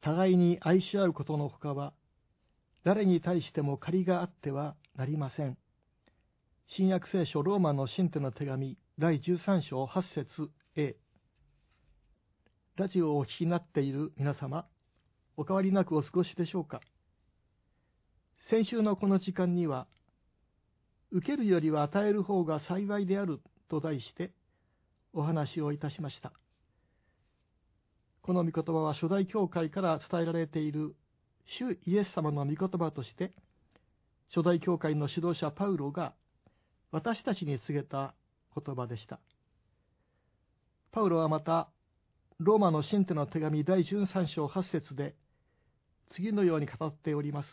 互いに愛し合うことのほかは、誰に対しても借りがあってはなりません。新約聖書ローマの信徒の手紙第13章8節 A。ラジオをお聞きになっている皆様、お変わりなくお過ごしでしょうか。先週のこの時間には、受けるよりは与える方が幸いであると題してお話をいたしました。この御言葉は初代教会から伝えられている主イエス様の御言葉として、初代教会の指導者パウロが私たちに告げた言葉でした。パウロはまた、ローマの信徒の手紙第13章8節で次のように語っております。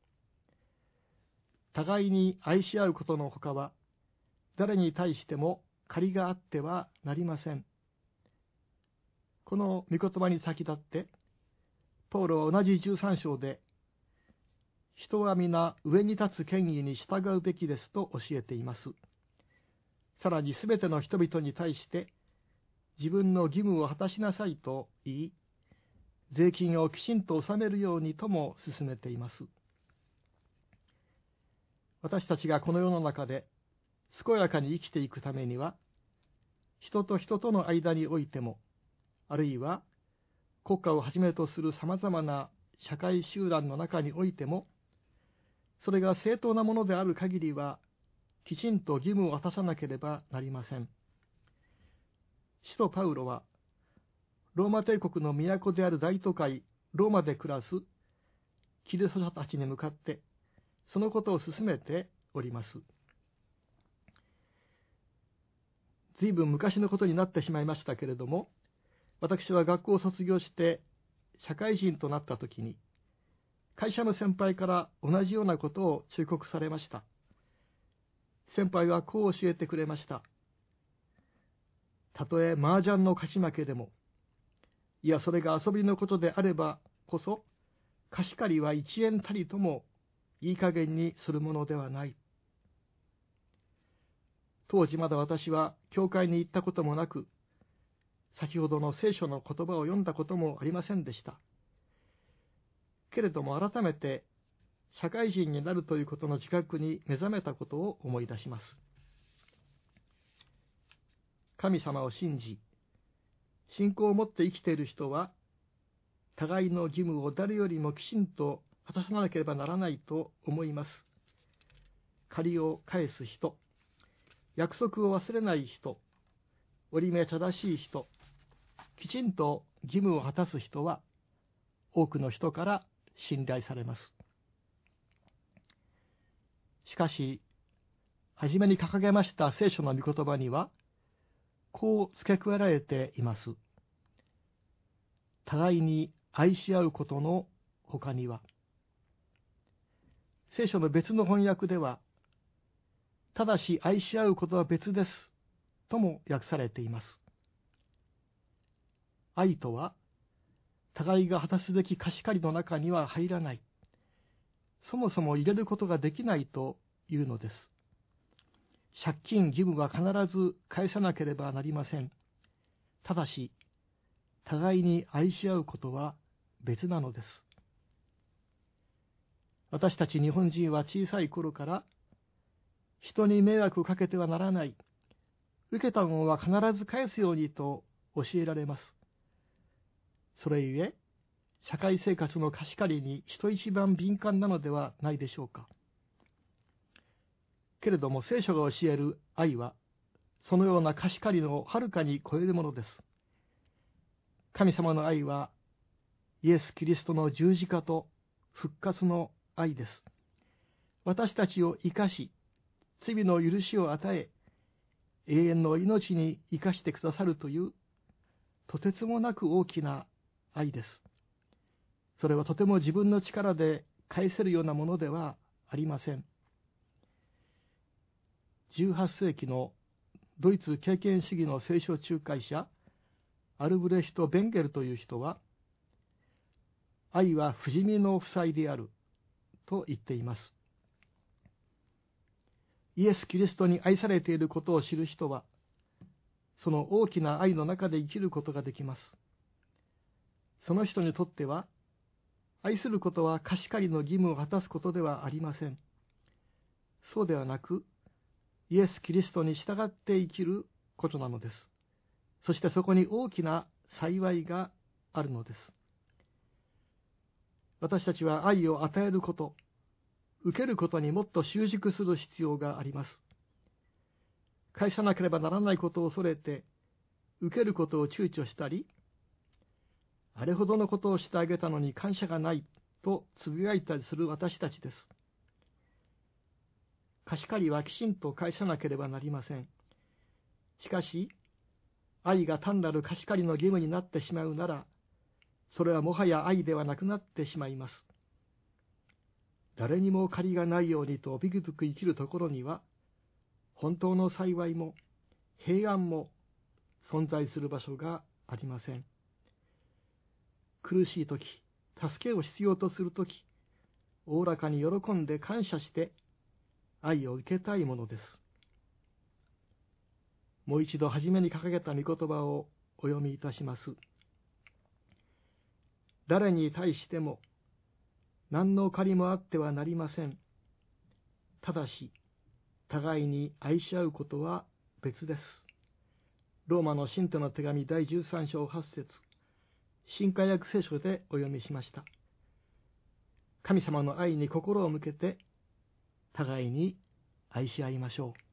互いに愛し合うことのほかは、誰に対しても借りがあってはなりません。この御言葉に先立って、パウロは同じ13章で、人は皆上に立つ権威に従うべきですと教えています。さらにすべての人々に対して、自分の義務を果たしなさいと言い、税金をきちんと納めるようにとも勧めています。私たちがこの世の中で健やかに生きていくためには、人と人との間においても、あるいは国家をはじめとするさまざまな社会集団の中においても、それが正当なものである限りは、きちんと義務を果たさなければなりません。使徒パウロは、ローマ帝国の都である大都会、ローマで暮らすキリスト者たちに向かって、そのことを進めております。ずいぶん昔のことになってしまいましたけれども、私は学校を卒業して社会人となったときに、会社の先輩から同じようなことを忠告されました。先輩はこう教えてくれました。たとえ麻雀の勝ち負けでも、いやそれが遊びのことであればこそ、貸し借りは1円たりともいい加減にするものではない。当時まだ私は教会に行ったこともなく、先ほどの聖書の言葉を読んだこともありませんでした。けれども改めて社会人になるということの自覚に目覚めたことを思い出します。神様を信じ、信仰を持って生きている人は、互いの義務を誰よりもきちんと果たさなければならないと思います。借りを返す人、約束を忘れない人、折り目正しい人、きちんと義務を果たす人は、多くの人から信頼されます。しかし、はじめに掲げました聖書の御言葉には、こう付け加えられています。互いに愛し合うことの他には。聖書の別の翻訳では、ただし愛し合うことは別ですとも訳されています。愛とは、互いが果たすべき貸し借りの中には入らない。そもそも入れることができないというのです。借金義務は必ず返さなければなりません。ただし、互いに愛し合うことは別なのです。私たち日本人は小さい頃から、人に迷惑をかけてはならない、受けた恩は必ず返すようにと教えられます。それゆえ、社会生活の貸し借りに人一番敏感なのではないでしょうか。けれども聖書が教える愛は、そのような貸し借りのはるかに超えるものです。神様の愛は、イエス・キリストの十字架と復活の愛です。私たちを生かし、罪の許しを与え、永遠の命に生かしてくださるという、とてつもなく大きな愛です。それはとても自分の力で返せるようなものではありません。18世紀のドイツ経験主義の聖書仲介者、アルブレヒト・ベンゲルという人は、愛は不死身の負債であると言っています。イエス・キリストに愛されていることを知る人は、その大きな愛の中で生きることができます。その人にとっては、 愛することは貸し借りの義務を果たすことではありません。そうではなく、イエス・キリストに従って生きることなのです。そしてそこに大きな幸いがあるのです。私たちは愛を与えること、受けることにもっと習熟する必要があります。返さなければならないことを恐れて、受けることを躊躇したり、あれほどのことをしてあげたのに感謝がないとつぶやいたりする私たちです。貸し借りはきちんと返さなければなりません。しかし、愛が単なる貸し借りの義務になってしまうなら、それはもはや愛ではなくなってしまいます。誰にも借りがないようにとビクビク生きるところには、本当の幸いも平安も存在する場所がありません。苦しいとき、助けを必要とするとき、おおらかに喜んで感謝して愛を受けたいものです。もう一度初めに掲げた御言葉をお読みいたします。誰に対しても何の借りもあってはなりません。ただし、互いに愛し合うことは別です。ローマの信徒の手紙第13章8節、新海訳聖書でお読みしました。神様の愛に心を向けて、互いに愛し合いましょう。